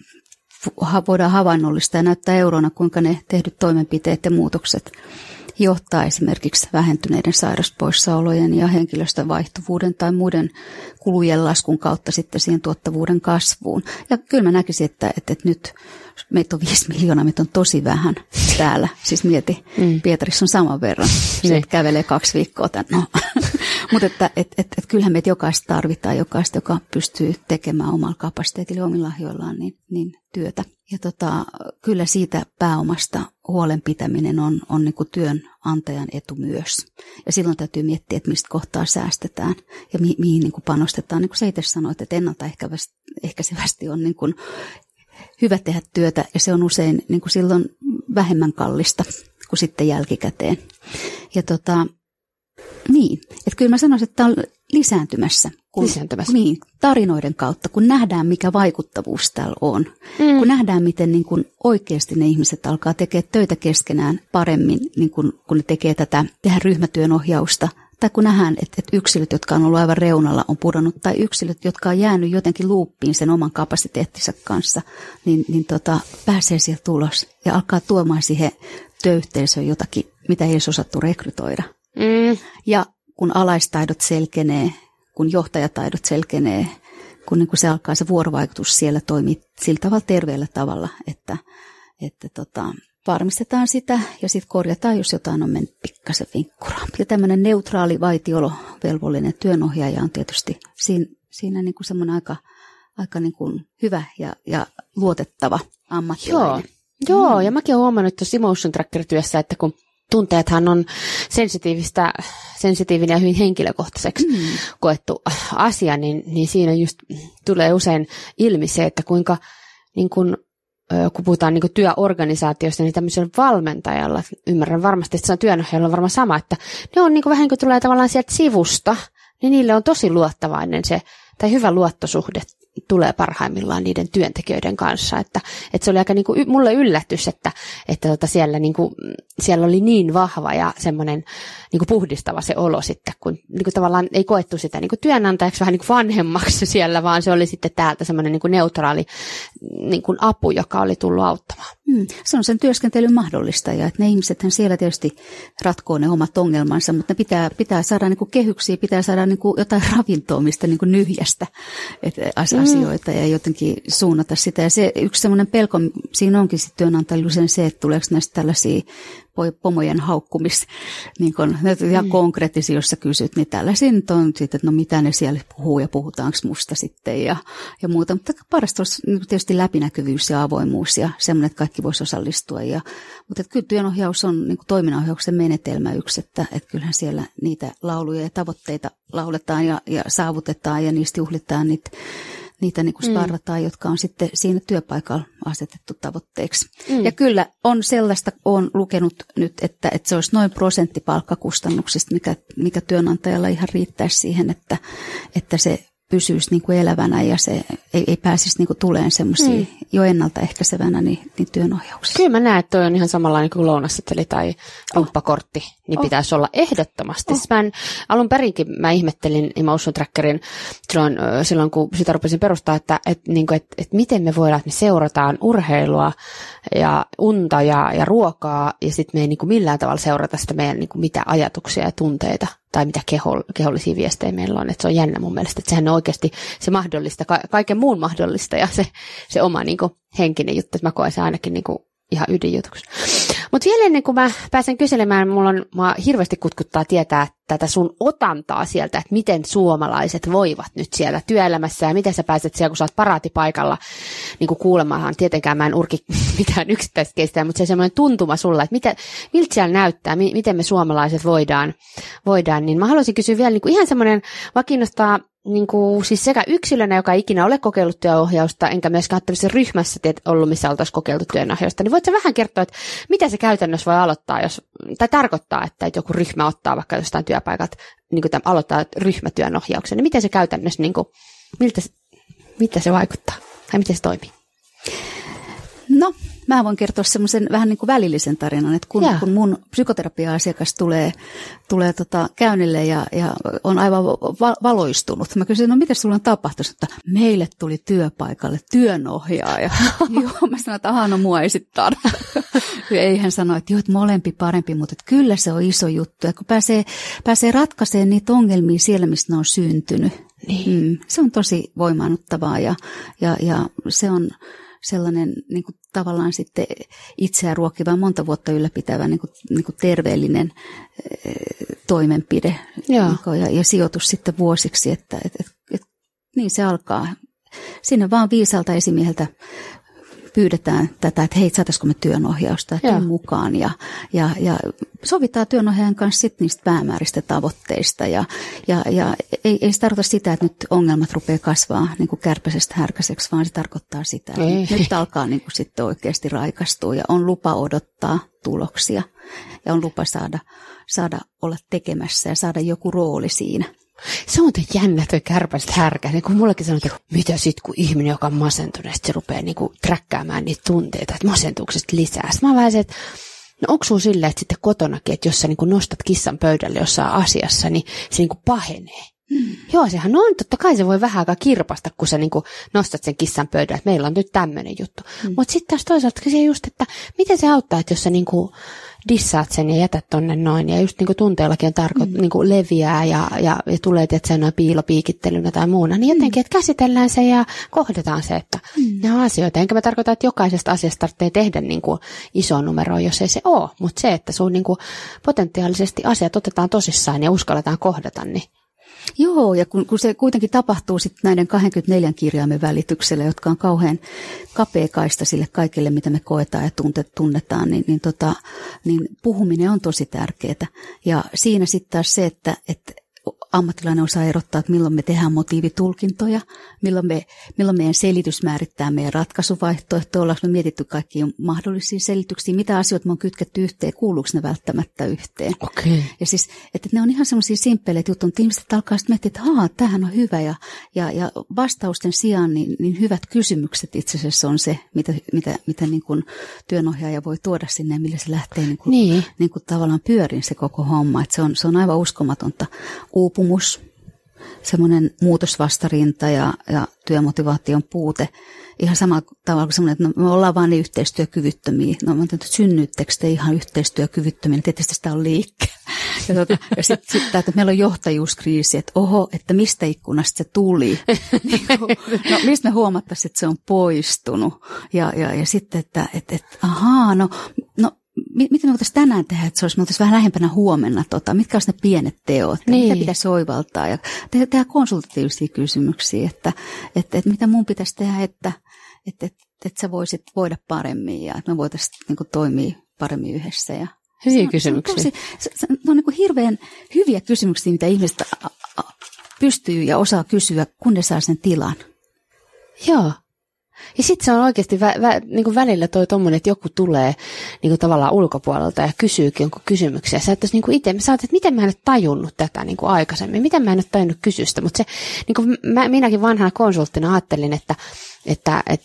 voidaan havainnollistaa ja näyttää eurona, kuinka ne tehdyt toimenpiteet ja muutokset johtaa esimerkiksi vähentyneiden sairauspoissaolojen ja henkilöstön vaihtuvuuden tai muiden kulujen laskun kautta sitten siihen tuottavuuden kasvuun. Ja kyllä mä näkisin, että, että, että nyt meitä on viisi miljoonaa, meitä on tosi vähän täällä. Siis mieti, mm. Pietarissa on saman verran. Se kävelee kaksi viikkoa tänne. No. Mutta että et, et, et kyllähän meitä jokaista tarvitaan, jokaista, joka pystyy tekemään omalla kapasiteetilla omilla lahjoillaan niin, niin työtä. Ja tota, kyllä siitä pääomasta huolen pitäminen on, on niin kuin työnantajan työnantajan etu myös. Ja silloin täytyy miettiä, että mistä kohtaa säästetään ja mi- mihin niin kuin panostetaan. Niin kuin sä itse sanoit, että ennaltaehkäisevästi on niin kuin hyvä tehdä työtä ja se on usein niin kuin silloin vähemmän kallista kuin sitten jälkikäteen. Ja tota, niin, että kyllä mä sanoisin, että tämä on lisääntymässä. Kun, lisääntymässä. Niin, tarinoiden kautta, kun nähdään mikä vaikuttavuus täällä on. Mm. Kun nähdään, miten niin kun oikeasti ne ihmiset alkaa tekemään töitä keskenään paremmin, niin kun, kun ne tekee tätä, tehdä ryhmätyön ohjausta. Tai kun nähdään, että, että yksilöt, jotka on ollut aivan reunalla, on pudonnut, tai yksilöt, jotka on jäänyt jotenkin luuppiin sen oman kapasiteettinsa kanssa, niin, niin tota, pääsee sieltä ulos ja alkaa tuomaan siihen työyhteisöön jotakin, mitä ei edes osattu rekrytoida. Mm. Ja kun alaistaidot selkenee, kun johtajataidot selkenee, kun, niin kun se alkaa se vuorovaikutus siellä toimii sillä tavalla terveellä tavalla, että, että tota, varmistetaan sitä ja sitten korjataan, jos jotain on mennyt pikkasen vinkkuraan. Ja tämmöinen neutraali vaitiolovelvollinen työnohjaaja on tietysti siinä, siinä niin kuin semmoinen aika, aika niin kuin hyvä ja, ja luotettava ammattilainen. Joo, Joo mm. ja mäkin olen huomannut tuossa Emotion Tracker-työssä, että kun tunteethan on sensitiivistä, sensitiivinen ja hyvin henkilökohtaiseksi mm. koettu asia, niin, niin siinä just tulee usein ilmi se, että kuinka, niin kun, kun puhutaan niin kun työorganisaatiosta, niin tämmöisellä valmentajalla, ymmärrän varmasti, että se on työnohjaajalla on varmaan sama, että ne on niin kuin vähän niin kuin tulee tavallaan sieltä sivusta, niin niille on tosi luottavainen se, tai hyvä luottosuhde tulee parhaimmillaan niiden työntekijöiden kanssa, että, että se oli aika niin kuin mulle yllätys, että, että tota siellä, niin kuin, siellä oli niin vahva ja semmoinen niin kuin puhdistava se olo sitten, kun niin kuin tavallaan ei koettu sitä niin kuin työnantajaksi vähän niin kuin vanhemmaksi siellä, vaan se oli sitten täältä semmoinen niin kuin neutraali niin kuin apu, joka oli tullut auttamaan. Hmm. Se on sen työskentelyn mahdollistaja, että ne ihmisethän siellä tietysti ratkoo ne omat ongelmansa, mutta ne pitää, pitää saada niin kuin kehyksiä, pitää saada niin kuin jotain ravintoa, mistä niin kuin nyhjästä asioita ja jotenkin suunnata sitä. Ja se yksi semmoinen pelko, siinä onkin sitten työnantajilla usein se, että tuleeko näistä tällaisia pomojen haukkumis, niin kun, ihan mm. konkreettisia, jos sä kysyt, niin tällaisia nyt on sitten, että no mitä ne siellä puhuu ja puhutaanko musta sitten ja, ja muuta. Mutta parasta olisi tietysti läpinäkyvyys ja avoimuus ja semmoinen, että kaikki voisi osallistua. Ja, mutta että kyllä työnohjaus on niin kuin toiminnanohjauksen menetelmä yksi, että, että kyllähän siellä niitä lauluja ja tavoitteita lauletaan ja, ja saavutetaan ja niistä juhlitaan niitä. Niitä niin kuin sparrataan, mm. jotka on sitten siinä työpaikalla asetettu tavoitteeksi. Mm. Ja kyllä on sellaista, olen lukenut nyt, että, että se olisi noin prosentti palkkakustannuksista, mikä, mikä työnantajalla ihan riittäisi siihen, että, että se pysyisi niin kuin elävänä ja se ei, ei pääsisi niin kuin tuleen semmoisia mm. jo ennaltaehkäisevänä niin, niin työnohjauksia. Kyllä mä näen, että toi on ihan samanlainen kuin lounasseteli tai rumppakortti, niin oh. pitäisi olla ehdottomasti. Oh. Mä en, alun perinkin mä ihmettelin Emotion Trackerin silloin, silloin kun sitä rupesin perustaa, että, että, niin kuin, että, että miten me voidaan, että me seurataan urheilua ja unta ja, ja ruokaa ja sitten me ei niin kuin millään tavalla seurata sitä meidän niin kuin mitä ajatuksia ja tunteita tai mitä keho, kehollisia viestejä meillä on. Että se on jännä mun mielestä, että sehän on oikeasti se mahdollista, ka- kaiken muun mahdollista ja se, se oma niin kuin henkinen juttu, että mä koen se ainakin niin kuin ihan ydinjutuksi. Mutta vielä ennen kuin mä pääsen kyselemään, mulla on, mua hirveästi kutkuttaa tietää tätä sun otantaa sieltä, että miten suomalaiset voivat nyt siellä työelämässä ja miten sä pääset siellä, kun sä oot paraatipaikalla niin kuin kuulemaanhan. Tietenkään mä en urki mitään yksittäistä keistää, mutta se semmoinen tuntuma sulla, että mitä, miltä siellä näyttää, mi- miten me suomalaiset voidaan, voidaan. Niin mä haluaisin kysyä vielä niin kuin ihan semmoinen, vaan kiinnostaa niin kuin, siis sekä yksilönä, joka ei ikinä ole kokeillut työohjausta, enkä myöskään tämmöisessä ryhmässä tiet, ollut, missä oltaisiin kokeiltu työnohjausta, niin voitko vähän kertoa, että mitä se käytännössä voi aloittaa, jos, tai tarkoittaa, että joku ryhmä ottaa vaikka jostain työpaikat, niin kuin tämän, aloittaa ryhmätyönohjauksen, niin miten se käytännössä, niin kuin, miltä, miltä se vaikuttaa, tai miten se toimii? No, mä voin kertoa semmoisen vähän niin kuin välillisen tarinan, että kun, kun mun psykoterapia-asiakas tulee, tulee tota käynnille ja, ja on aivan va- valoistunut. Mä kysyin, no mitä sulla on tapahtunut, että meille tuli työpaikalle työnohjaaja. Joo, mä sanoin, että ahaa, no mua ei sit tarvitse. Ei hän sano, että joo, että molempi parempi, mutta että kyllä se on iso juttu. Ja kun pääsee, pääsee ratkaisemaan niitä ongelmia siellä, missä ne on syntynyt. Niin. Mm, se on tosi voimaannuttavaa ja, ja, ja se on sellainen niin kuin tavallaan sitten itseään ruokkiva, monta vuotta ylläpitävä niin kuin, niin kuin terveellinen e, toimenpide ja. Ja, ja sijoitus sitten vuosiksi, että et, et, et, niin se alkaa. Sinne vaan viisalta esimieheltä pyydetään tätä, että hei, saataisiko me työnohjausta ja mukaan. Ja, ja, ja sovitaan työnohjaajan kanssa sit niistä päämääristä tavoitteista. Ja, ja, ja ei, ei se tarkoita sitä, että nyt ongelmat rupeaa kasvaa niin kuin kärpäsestä härkäiseksi, vaan se tarkoittaa sitä, että ei. Nyt alkaa niin kuin sitten oikeasti raikastua ja on lupa odottaa tuloksia. Ja on lupa saada, saada olla tekemässä ja saada joku rooli siinä. Se on jännä toi kärpästä härkäinen, kun mullekin sanotaan, että mitä sitten kun ihminen, joka on masentunut, se rupeaa niinku träkkäämään niitä tunteita, että masentuksesta lisää. Sitten mä vähän se, että no onko sun silleen, että sitten kotonakin, että jos sä niinku nostat kissan pöydälle jossain asiassa, niin se niinku pahenee. Hmm. Joo, sehän on, totta kai se voi vähän aikaa kirpasta, kun sä niinku nostat sen kissan pöydälle, että meillä on nyt tämmöinen juttu. Hmm. Mutta sitten taas toisaalta se just, että miten se auttaa, että jos sä niinku dissaat sen ja jätät tonne noin, ja just niinku tunteellakin on tarkoitus mm. niinku leviää ja, ja, ja tulee tietysti noin piilopiikittelynä tai muuna, niin jotenkin, että käsitellään se ja kohdataan se, että mm. nämä asioita. Enkä mä tarkoita, että jokaisesta asiasta tarvitsee tehdä niinku iso numero, jos ei se ole, mutta se, että sun niinku potentiaalisesti asiat otetaan tosissaan ja uskalletaan kohdata, niin joo, ja kun, kun se kuitenkin tapahtuu sitten näiden kaksikymmentäneljä kirjaimen välityksellä, jotka on kauhean kapeakaista sille kaikille, mitä me koetaan ja tunnetaan, niin, niin, tota, niin puhuminen on tosi tärkeää. Ja siinä sitten taas se, että, että ammattilainen osaa erottaa, että milloin me tehdään motiivitulkintoja, milloin, me, milloin meidän selitys määrittää meidän ratkaisuvaihtoehtoja, ollaanko me mietitty kaikkia mahdollisia selityksiä, mitä asioita me on kytketty yhteen, kuuluuko ne välttämättä yhteen. Okay. Ja siis, että ne on ihan semmoisia simppeleitä juttuja, että ihmiset alkaa sitten miettiä, että haa, tämähän on hyvä, ja, ja, ja vastausten sijaan niin, niin hyvät kysymykset itse asiassa on se, mitä, mitä, mitä niin kuin työnohjaaja voi tuoda sinne, ja millä se lähtee niin kuin, niin. Niin kuin tavallaan pyörin se koko homma, että se on, se on aivan uskomatonta. Uupumus, semmoinen muutosvastarinta ja, ja työmotivaation puute. Ihan samalla tavalla kuin semmoinen, että no, me ollaan vaan niin yhteistyökyvyttömiä. No mä ajattelin, että synnyttekö te ihan yhteistyökyvyttömiä, tietysti sitä on liikkeellä. Ja, tuota, ja sitten sit, että meillä on johtajuuskriisi, että oho, että mistä ikkunasta se tuli. No mistä me huomattaisiin, että se on poistunut. Ja, ja, ja sitten, että et, et, ahaa, no... no miten me voitaisiin tänään tehdä, että se olisi, me oltaisiin vähän lähempänä huomenna, tota, mitkä olisi ne pienet teot, niin. Mitä pitäisi oivaltaa ja tehdä, tehdä konsultatiivisia kysymyksiä, että, että, että mitä mun pitäisi tehdä, että, että, että, että sä voisit voida paremmin ja että me voitaisiin niin kuin, toimia paremmin yhdessä. Ja hyviä se, kysymyksiä. Se on, tosi, se, se on niin kuin hirveän hyviä kysymyksiä, mitä ihmiset pystyy ja osaa kysyä, kun ne saa sen tilan. Joo. Ja sitten se on oikeasti vä- vä- niin välillä toi tommoinen, että joku tulee niin tavallaan ulkopuolelta ja kysyykin jonkun kysymyksiä. Sä et niin itse, sä oot, että miten mä en ole tajunnut tätä niin aikaisemmin, miten mä en ole tajunnut kysyä sitä. Mutta niin mä, minäkin vanhana konsulttina ajattelin, että, että, että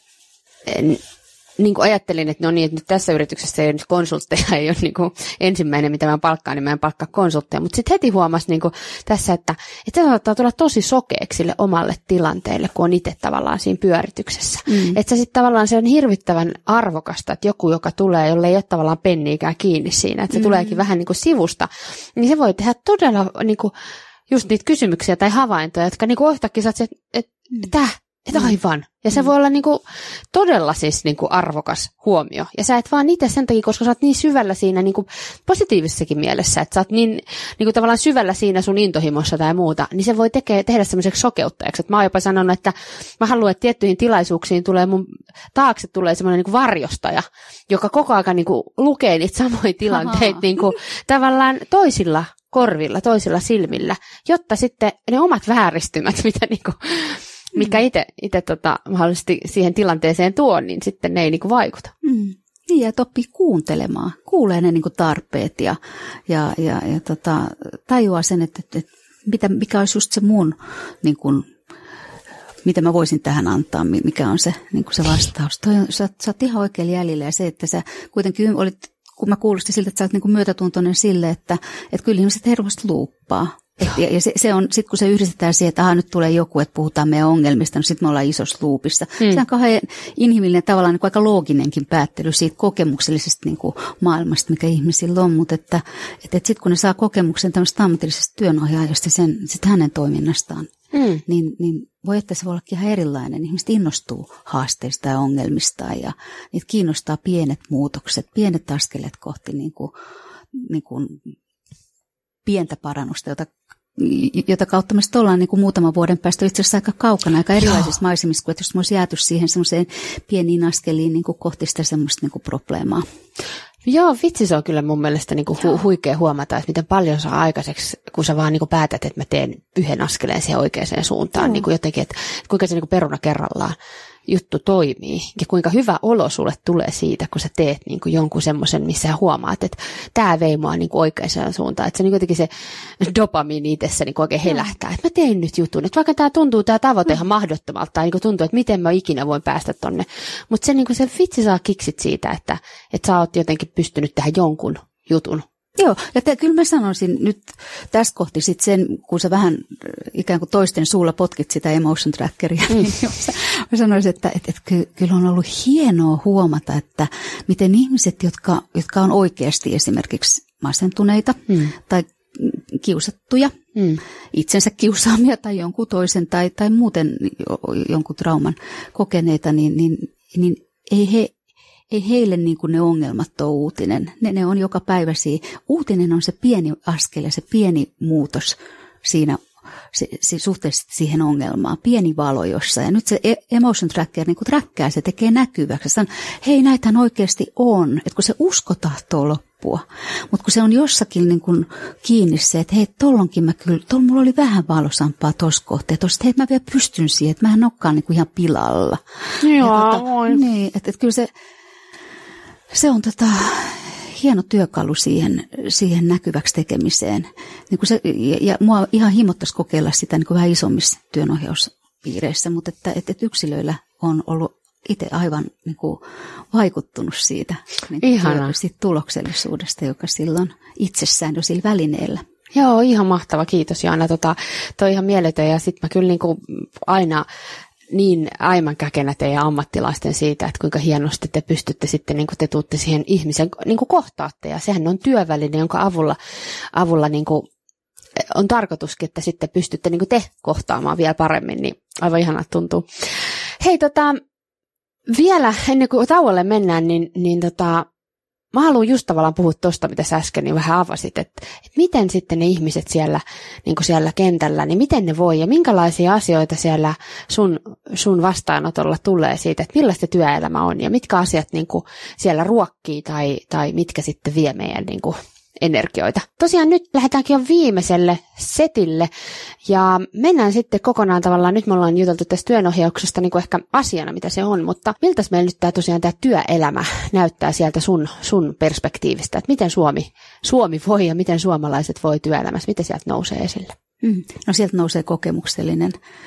niin kuin ajattelin, että no niin, että nyt tässä yrityksessä ei nyt konsultteja, ei ole niin kuin ensimmäinen, mitä mä palkkaan, niin mä en palkkaa konsultteja. Mutta sitten heti huomasi niin kuin tässä, että, että se saattaa tulla tosi sokeaksi sille omalle tilanteelle, kun on itse tavallaan siinä pyörityksessä. Mm. Että se sitten tavallaan se on hirvittävän arvokasta, että joku, joka tulee, jolle ei ole tavallaan penniikään kiinni siinä, että se mm. tuleekin vähän niin kuin sivusta, niin se voi tehdä todella niin kuin just niitä kysymyksiä tai havaintoja, jotka niin kuin yhtäkkiä saat, että et, täh, että aivan. Ja se mm. voi olla niinku todella siis niinku arvokas huomio. Ja sä et vaan itse sen takia, koska sä oot niin syvällä siinä niinku positiivisessakin mielessä, että sä oot niin niinku tavallaan syvällä siinä sun intohimossa tai muuta, niin se voi tekee, tehdä semmoiseksi sokeuttajaksi. Et mä oon jopa sanonut, että mä haluan, että tiettyihin tilaisuuksiin tulee mun taakse tulee semmoinen niinku varjostaja, joka koko ajan niinku lukee niitä samoja tilanteita niinku tavallaan toisilla korvilla, toisilla silmillä, jotta sitten ne omat vääristymät, mitä niinku mikä itse, itse tota, mahdollisesti siihen tilanteeseen tuo, niin sitten ne ei niinku vaikuta. Mm. Niin, ja oppii kuuntelemaan. Kuulee ne niinku tarpeet ja, ja, ja, ja tota, tajuaa sen, että, että, että mitä, mikä olisi just se mun, niin kuin, mitä mä voisin tähän antaa, mikä on se, niin kuin se vastaus. Toi on, sä, sä oot ihan oikealla jäljellä ja se, että sä kuitenkin olit, kun mä kuulostin siltä, että sä oot niin kuin myötätuntoinen sille, että, että kyllä ihmiset hermosti luuppaa. Et, ja ja se, se on, sit kun se yhdistetään siihen, että aha, nyt tulee joku, että puhutaan meidän ongelmista, no sitten me ollaan isossa luupissa. Hmm. Se on kauhean inhimillinen, tavallaan niin kuin aika looginenkin päättely siitä kokemuksellisesta niin kuin maailmasta, mikä ihmisillä on, mutta että, että, että sitten kun ne saa kokemuksen tämmöistä ammatillisesta työnohjaajasta sen, sit hänen toiminnastaan, hmm. niin, niin voi että se voi ollakin ihan erilainen. Ihmiset innostuu haasteista ja ongelmistaan ja niitä kiinnostaa pienet muutokset, pienet askeleet kohti niin kuin, niin kuin pientä parannusta, jota jota kautta me sitten ollaan niin kuin muutaman vuoden päästä itse asiassa aika kaukana, aika erilaisissa Joo. maisemissa, kuin että jos me olisi jääty siihen semmoiseen pieniin askeliin niin kuin kohti sitä semmoista niin kuin probleemaa. Joo, vitsi se on kyllä mun mielestä niin kuin hu- huikea huomata, että miten paljon saa aikaiseksi, kun sä vaan niin kuin päätät, että mä teen yhden askeleen siihen oikeaan suuntaan. Niin kuin jotenkin, että kuinka se niin kuin peruna kerrallaan juttu toimii ja kuinka hyvä olo sulle tulee siitä, kun sä teet niin kuin jonkun semmoisen, missä sä huomaat, että tämä vei mua niin kuin oikeaan suuntaan. Että se niin jotenkin se dopamiini itsessä niin kuin oikein helähtää, että mä teen nyt jutun. Että vaikka tämä tuntuu, tämä tavoite ihan mahdottomalta, tai niin kuin tuntuu, että miten mä ikinä voin päästä tonne. Mutta se, niin kuin se vitsi saa kiksit siitä, että, että sä oot jotenkin pystynyt tähän jonkun jutun. Joo, ja te, kyllä mä sanoisin nyt tässä kohti sit sen, kun sä vähän ikään kuin toisten suulla potkit sitä emotion trackeria, mm. niin mä sanoisin, että, että, että kyllä on ollut hienoa huomata, että miten ihmiset, jotka, jotka on oikeasti esimerkiksi masentuneita mm. tai kiusattuja, mm. itsensä kiusaamia tai jonkun toisen tai, tai muuten jonkun trauman kokeneita, niin, niin, niin ei he Ei heille niin kuin ne ongelmat ole uutinen. Ne, ne on joka päiväisiä. Uutinen on se pieni askel ja se pieni muutos siinä se, se suhteessa siihen ongelmaan. Pieni valo jossain. Ja nyt se emotion tracker niin kuin trackää, se tekee näkyväksi. Se sanoo, hei näitähän oikeasti on. Että kun se usko tahtoo loppua. Mutta kun se on jossakin niin kuin kiinni se, että hei tollonkin mä kyllä, tolla mulla oli vähän valosampaa tossa kohtaa. Että hei mä vielä pystyn siihen, että mä en olekaan niin kuin ihan pilalla. Joo, tota, niin, että, että kyllä se... Se on tota, hieno työkalu siihen, siihen näkyväksi tekemiseen. Niin kuin se, ja, ja mua ihan himottaisi kokeilla sitä niin kuin vähän isommissa työnohjauspiireissä, mutta että, että yksilöillä on ollut itse aivan niin kuin vaikuttunut siitä, niin kuin siitä tuloksellisuudesta, joka silloin itsessään jo sillä välineellä. Joo, ihan mahtava. Kiitos Jaana. Tota, toi ihan mieletön ja sitten mä kyllä niin kuin aina... niin aivan käkenä teidän ammattilaisten siitä, että kuinka hienosti te pystytte sitten, niin kuin te tuutte siihen ihmisen, niin kuin kohtaatte. Ja sehän on työväline, jonka avulla, avulla niin kuin on tarkoituskin, että sitten pystytte niin kuin te kohtaamaan vielä paremmin. Niin aivan ihanaa tuntuu. Hei, tota, vielä ennen kuin tauolle mennään, niin, niin tota, mä haluan just tavallaan puhua tuosta, mitä sä äsken niin vähän avasit, että, että miten sitten ne ihmiset siellä, niin kuin siellä kentällä, niin miten ne voi ja minkälaisia asioita siellä sun, sun vastaanotolla tulee siitä, että millaista työelämä on ja mitkä asiat niin kuin siellä ruokkii tai, tai mitkä sitten vie meidän niin kuin energioita. Tosiaan nyt lähdetäänkin jo viimeiselle setille ja mennään sitten kokonaan tavallaan, nyt me ollaan juteltu tästä työnohjauksesta niin kuin ehkä asiana, mitä se on, mutta miltä meillä nyt tämä tosiaan tämä työelämä näyttää sieltä sun, sun perspektiivistä, että miten Suomi, Suomi voi ja miten suomalaiset voi työelämässä, miten sieltä nousee esille? Mm. No sieltä nousee kokemuksellinen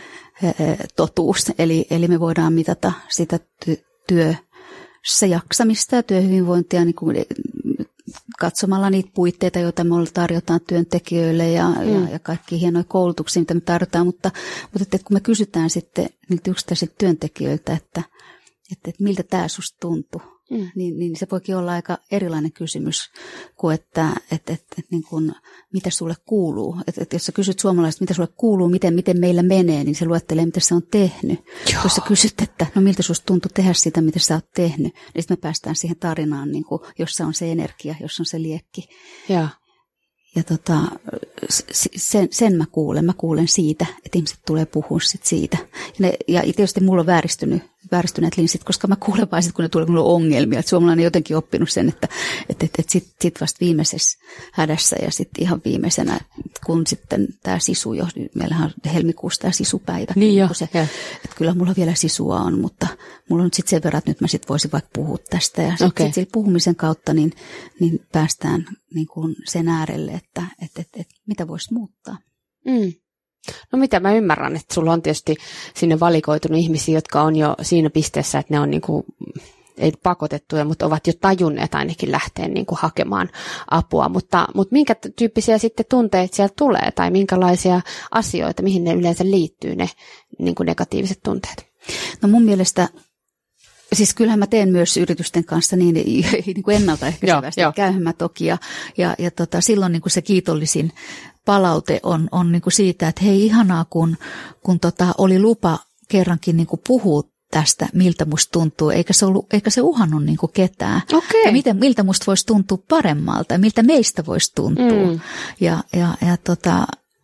totuus, eli, eli me voidaan mitata sitä ty- työssä jaksamista ja työhyvinvointia niin kuin katsomalla niitä puitteita, joita me tarjotaan työntekijöille ja, mm. ja, ja kaikki hienoja koulutuksia, mitä me tarjotaan, mutta, mutta että kun me kysytään sitten niiltä yksittäisiltä työntekijöiltä, että, että, että miltä tämä susta tuntuu, mm. niin, niin se voikin olla aika erilainen kysymys kuin, että, että, että, että niin kuin, mitä sulle kuuluu. Että, että jos sä kysyt suomalaiset, mitä sulle kuuluu, miten, miten meillä menee, niin se luettelee, mitä se on tehnyt. Joo. Jos sä kysyt, että no miltä susta tuntui tehdä sitä, mitä sä oot tehnyt, niin sitten me päästään siihen tarinaan, niin kuin, jossa on se energia, jossa on se liekki. Joo. Ja tota, sen, sen mä kuulen. Mä kuulen siitä, että ihmiset tulee puhua sit siitä. Ja, ne, ja tietysti mulla on vääristynyt, vääristyneet linssit, koska mä kuulen vain sit, kun ne tulee mulle ongelmia. Et suomalainen on jotenkin oppinut sen, että et, et, et sitten sit vasta viimeisessä hädässä ja sitten ihan viimeisenä, kun sitten tämä sisu jo, meillähän on helmikuussa tämä sisupäivä. Niin jo, se, että kyllä mulla vielä sisua on, mutta mulla on nyt sitten sen verran, että nyt mä sitten voisin vaikka puhua tästä. Ja sitten okay. sit sillä puhumisen kautta niin, niin päästään niin kuin sen äärelle, että et, et, et, mitä voisi muuttaa. Mm. No mitä mä ymmärrän, että sulla on tietysti sinne valikoitunut ihmisiä, jotka on jo siinä pisteessä, että ne on niin kuin, ei pakotettuja, mutta ovat jo tajunneet ainakin lähteä niin kuin hakemaan apua. Mutta, mutta minkä tyyppisiä sitten tunteita sieltä tulee tai minkälaisia asioita, mihin ne yleensä liittyy ne niin kuin negatiiviset tunteet? No mun mielestä, siis kyllähän mä teen myös yritysten kanssa niin, niin kuin ennaltaehkäisevästi, käyhän mä toki ja, ja, ja tota, silloin niin kuin se kiitollisin palaute on, on niin kuin siitä, että hei ihanaa, kun, kun tota, oli lupa kerrankin niin kuin puhua tästä, miltä musta tuntuu, eikä se, ollut, eikä se uhannut niin kuin ketään. Okay. Ja miten, miltä musta voisi tuntua paremmalta ja miltä meistä voisi tuntua. Mm. Ja, ja, ja tota,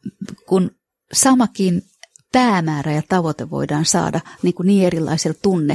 kun samakin päämäärä ja tavoite voidaan saada niin, kuin niin erilaisella tunne,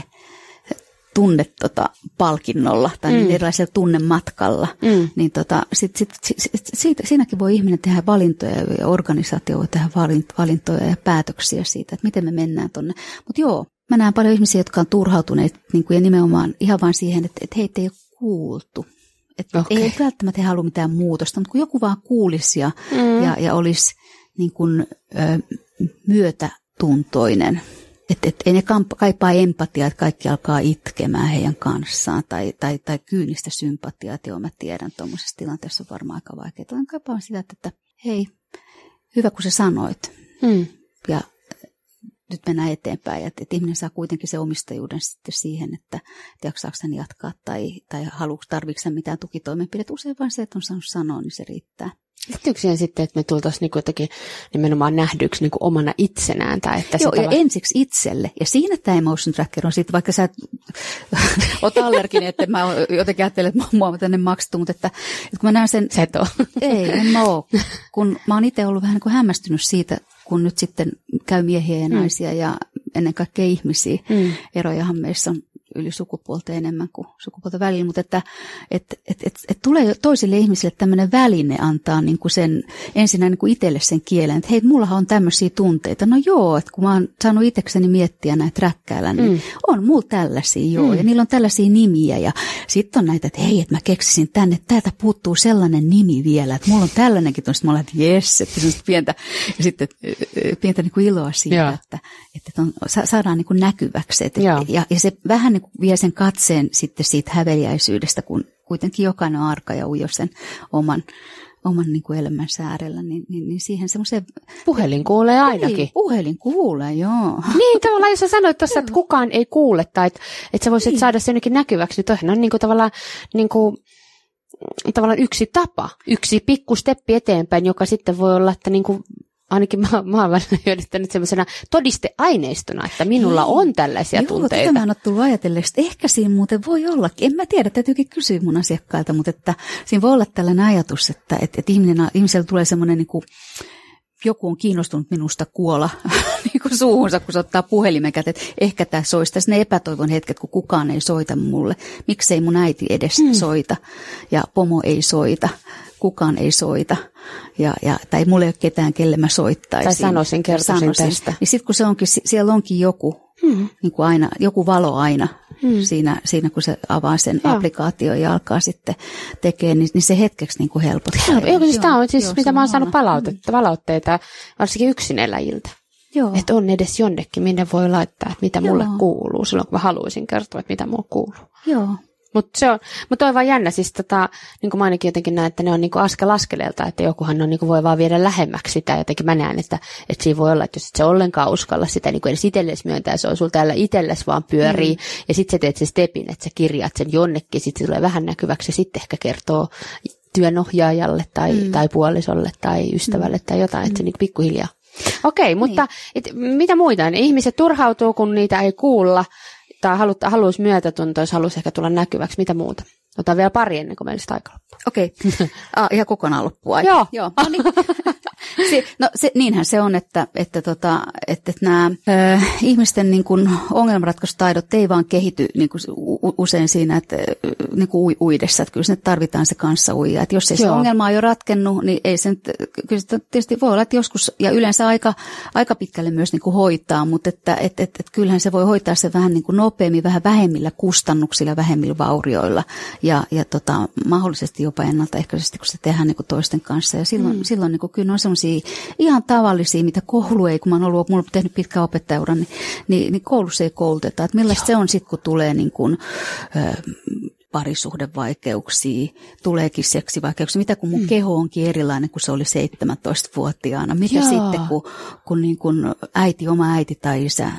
tunne tota, palkinnolla tai mm. niin erilaisella tunnematkalla, mm. niin tota, sit, sit, sit, sit, siitä, siinäkin voi ihminen tehdä valintoja ja organisaatio voi tehdä valintoja ja päätöksiä siitä, että miten me mennään tonne. Mutta joo, mä näen paljon ihmisiä, jotka on turhautuneet niin kuin, ja nimenomaan ihan vain siihen, että, että heitä ei ole kuultu. Että okay. Ei välttämättä he halua mitään muutosta, mutta kun joku vaan kuulisi ja, mm. ja, ja olisi niin kuin, ö, myötätuntoinen. Että et, ei ne kaipaa empatiaa, että kaikki alkaa itkemään heidän kanssaan tai, tai, tai kyynistä sympatiaa. Että joo, mä tiedän, tuommoisessa tilanteessa on varmaan aika vaikeaa. Olen kaipaan sitä, että, että hei, hyvä kun sä sanoit. Mm. Ja nyt mennään eteenpäin. Että, että ihminen saa kuitenkin se omistajuuden sitten siihen, että, että jaksaako hän jatkaa tai, tai haluatko, tarvitsetko hän mitään tukitoimenpiteitä. Usein vain se, että on saanut sanoa, niin se riittää. Liittyykö siihen sitten, että me tultaisiin niin jotenkin nimenomaan nähdyksi niin omana itsenään? Tai että joo, ja va- ensiksi itselle. Ja siinä tämä emotion tracker on sitten, vaikka sä et oot allerginen, että mä jotenkin ajattelen, että mua on tänne maksettu, mutta että, että kun mä näen sen... Sä et ole. Ei, en mä ole. Kun mä oon itse ollut vähän niin kuin hämmästynyt siitä, kun nyt sitten käy miehiä ja naisia mm. ja ennen kaikkea ihmisiä. Mm. Erojahan meissä on yli sukupuolta enemmän kuin sukupuolta välillä, mutta että et, et, et, et tulee toisille ihmisille tämmöinen väline antaa niin kuin sen, ensinnä niin kuin itselle sen kielen, että hei, mullahan on tämmöisiä tunteita. No joo, että kun mä oon saanut itsekseni miettiä näitä räkkäillä, niin mm. on mulla tällaisia joo, mm. ja niillä on tällaisia nimiä, ja sitten on näitä, että hei, että mä keksisin tänne, että täältä puuttuu sellainen nimi vielä, että mulla on tällainenkin, että mä olen, että jes, että se on pientä, ja sitten pientä niin kuin iloa siitä, ja. että, että on, saadaan niin kuin näkyväksi, että, ja. Ja, ja se vähän niin kuin vie sen katseen sitten siitä häveliäisyydestä, kun kuitenkin jokainen on arka ja ujo sen oman, oman niin kuin elämänsä äärellä, niin, niin, niin siihen semmoiseen... Puhelin kuulee ainakin. Ei, puhelin kuulee, joo. Niin, tavallaan jos sä sanoit tuossa, että kukaan ei kuule, tai että, että sä voisit niin. saada sen jotenkin näkyväksi, niin toihan on niin kuin tavallaan, niin kuin, tavallaan yksi tapa, yksi pikku steppi eteenpäin, joka sitten voi olla, että niin kuin ainakin mä, mä oon välillä hyödyttänyt semmoisena todisteaineistona, että minulla Hei. on tällaisia Joo, tunteita. Joo, tätä mä en ole tullut ajatelleeksi. Ehkä siinä muuten voi ollakin. En mä tiedä, täytyykin kysyä mun asiakkailta, mutta että siinä voi olla tällainen ajatus, että, että, että ihminen, ihmisellä tulee semmoinen, niin kuin, joku on kiinnostunut minusta kuola niin kuin suuhunsa, kun se ottaa puhelimen käteen, että ehkä tämä soisi. Tässä ne epätoivon hetket, kun kukaan ei soita mulle. Miksei mun äiti edes hmm. soita ja pomo ei soita. Kukaan ei soita, ja, ja, tai mulla ei ole ketään, kelle mä soittaisin. Tai sanoisin, kertoisin sanoisin. tästä. Niin sitten kun se onkin, siellä onkin joku, hmm. niin kuin aina, joku valo aina hmm. siinä, siinä, kun se avaa sen Joo. applikaation ja alkaa sitten tekemään, niin, niin se hetkeksi niin kuin helpottaa. Joo, joo, siis tämä on siis, Joo, mitä mä oon saanut palautetta, palautteita, varsinkin yksineläjiltä. Että on edes jonnekin, minne voi laittaa, että mitä Joo. mulle kuuluu, silloin kun mä haluaisin kertoa, että mitä mulle kuuluu. Joo. Mutta mut on vaan jännä, siis tota, niin kuin mä ainakin jotenkin näen, että ne on niinku askel askeleelta, että jokuhan on, niinku voi vaan viedä lähemmäksi sitä, jotenkin mä näen, että, että siinä voi olla, että jos et se ollenkaan uskalla sitä niinku edes itsellesi myöntää, se on sulla täällä itsellesi vaan pyörii, mm. ja sitten sä teet sen stepin, että sä kirjaat sen jonnekin, sitten se tulee vähän näkyväksi, ja sitten ehkä kertoo työnohjaajalle tai, mm. tai puolisolle tai ystävälle mm. tai jotain, että se niinku pikkuhiljaa. Okei, okay, mutta niin. et, mitä muita? Ihmiset turhautuu, kun niitä ei kuulla, tai haluaisi myötätuntoa, jos haluaisi ehkä tulla näkyväksi. Mitä muuta? Otan vielä pari ennen kuin meillä sitä aika loppuu. Okei, okay. ah, ihan kokonaan loppua. Joo. Joo. No, niin. se, no se, niinhän se on, että, että, tota, että, että nämä ö, ihmisten niin kuin ongelmanratkaisutaidot ei vaan kehity niin kuin usein siinä, että niin kuin uidessa, että kyllä sinne tarvitaan se kanssa uija. Että jos ei Joo. se ongelma ole jo ratkennut, niin ei sen, kyllä se tietysti voi olla, että joskus ja yleensä aika, aika pitkälle myös niin kuin hoitaa, mutta että, että, että, että kyllähän se voi hoitaa se vähän niin kuin nopeammin, vähän vähemmillä kustannuksilla, vähemmillä vaurioilla ja, ja tota, mahdollisesti jopa ennaltaehkäisesti, kun se tehdään niin kuin toisten kanssa. Ja silloin, mm. silloin niin kuin, kyllä on sellaisia ihan tavallisia, mitä koulu ei, kun mä oon ollut, mulla on tehnyt pitkän opettajauran, niin, niin, niin koulussa ei kouluteta. Että millaista Joo. se on sitten, kun tulee niin kuin, ö, parisuhdevaikeuksia, tuleekin seksivaikeuksia. Mitä kun mun mm. keho onkin erilainen, kun se oli seitsemäntoistavuotiaana. Mitä Joo. sitten, kun, kun, niin kun äiti, oma äiti tai isä,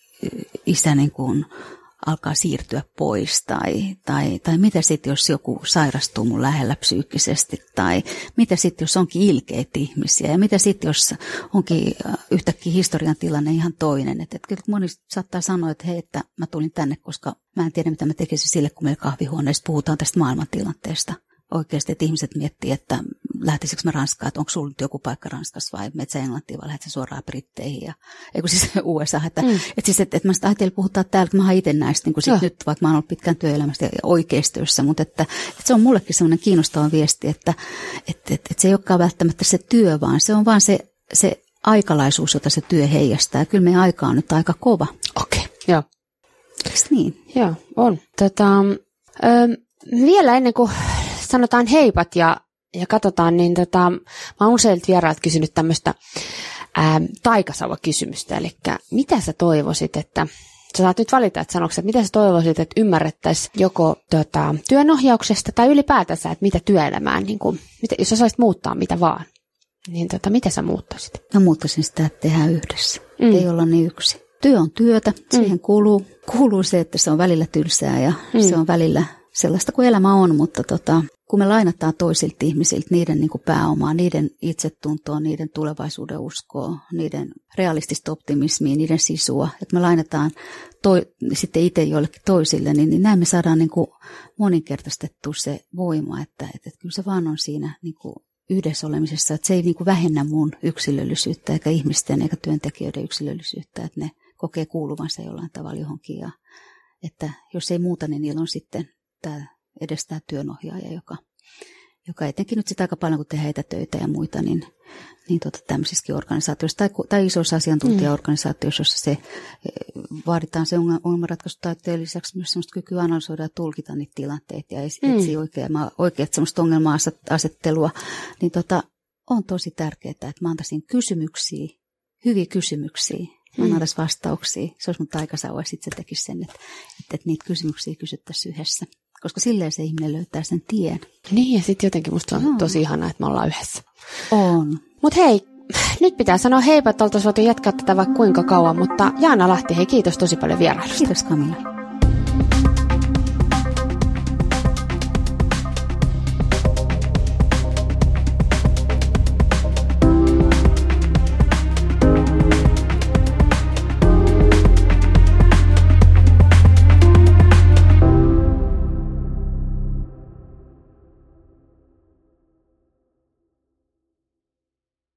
isä niin kun alkaa siirtyä pois, tai, tai, tai mitä sitten, jos joku sairastuu mun lähellä psyykkisesti, tai mitä sitten, jos onkin ilkeitä ihmisiä, ja mitä sitten, jos onkin yhtäkkiä historian tilanne ihan toinen. Että et, moni saattaa sanoa, että hei, että mä tulin tänne, koska mä en tiedä, mitä mä tekisin sille, kun meillä kahvihuoneessa puhutaan tästä maailmantilanteesta. Oikeasti, että ihmiset miettii, että lähtisikö mä Ranskaan, että onko sulla nyt joku paikka Ranskassa vai menet sä Englantiin vai lähdet sä suoraan Britteihin ja eikö siis U S A, että mm. et siis, että et mä sitä ajattelin puhuttaa täällä, että mä oon itse näistä niin kuin sit nyt, vaikka mä oon ollut pitkään työelämästä ja oikeistyössä, mutta että, että se on mullekin semmoinen kiinnostava viesti, että että että, että se ei olekaan välttämättä se työ, vaan se on vaan se, se aikalaisuus, jota se työ heijastaa. Ja kyllä meidän aika on nyt aika kova. Okei, okay, joo. Eikö niin? Joo, on. Tota, ö, vielä ennen kuin sanotaan heipat ja, ja katsotaan, niin tota, mä oon useilta vierailta kysynyt tämmöistä taikasauva-kysymystä. Eli mitä sä toivoisit, että sä saat nyt valita, että sanoksi, että mitä sä toivoisit, että ymmärrettäisiin joko tota, työnohjauksesta tai ylipäätänsä, että mitä työelämään, niin kuin, mitä, jos sä saisit muuttaa mitä vaan, niin tota, mitä sä muuttaisit? Mä muuttaisin sitä, että tehdään yhdessä. Mm. Ei olla niin yksin. Työ on työtä, siihen mm. kuuluu, kuuluu se, että se on välillä tylsää ja mm. se on välillä sellaista kuin elämä on, mutta tota, kun me lainataan toisilta ihmisiltä niiden niin kuin pääomaa, niiden itsetuntoa, niiden tulevaisuuden uskoa, niiden realistista optimismia, niiden sisua, että me lainataan toi, sitten itse joillekin toisille, niin, niin näin me saadaan niin kuin moninkertaistettua se voima, että, että, että kyllä se vaan on siinä niin kuin yhdessä olemisessa, että se ei niin kuin vähennä mun yksilöllisyyttä eikä ihmisten eikä työntekijöiden yksilöllisyyttä, että ne kokee kuuluvansa jollain tavalla johonkin ja että jos ei muuta, niin niillä on sitten tämä, edes tämä työnohjaaja, joka, joka etenkin nyt sitä aika paljon, kun tehdään etätöitä ja muita, niin, niin tuota, tämmöisissäkin organisaatioissa tai, tai isoissa asiantuntijaorganisaatioissa, jossa se vaaditaan se ongelmanratkaisutaitojen lisäksi myös sellaista kykyä analysoida ja tulkita niitä tilanteita ja etsiä mm. oikeat sellaista ongelma-asettelua, niin tota, on tosi tärkeää, että mä antaisin kysymyksiä, hyviä kysymyksiä. Mä annan mm. vastauksia. Se olisi mun taikasauva, ja sitten se tekisi sen, että, että, että niitä kysymyksiä kysyttäisiin yhdessä. Koska silleen se ihminen löytää sen tien. Niin, ja sitten jotenkin musta on no. tosi ihanaa, että me ollaan yhdessä. On. Mut hei, nyt pitää sanoa heipä, että oltaisiin voitu jatkaa tätä vaikka kuinka kauan, mutta Jaana Lahti, hei kiitos tosi paljon vierailusta. Kiitos Camilla.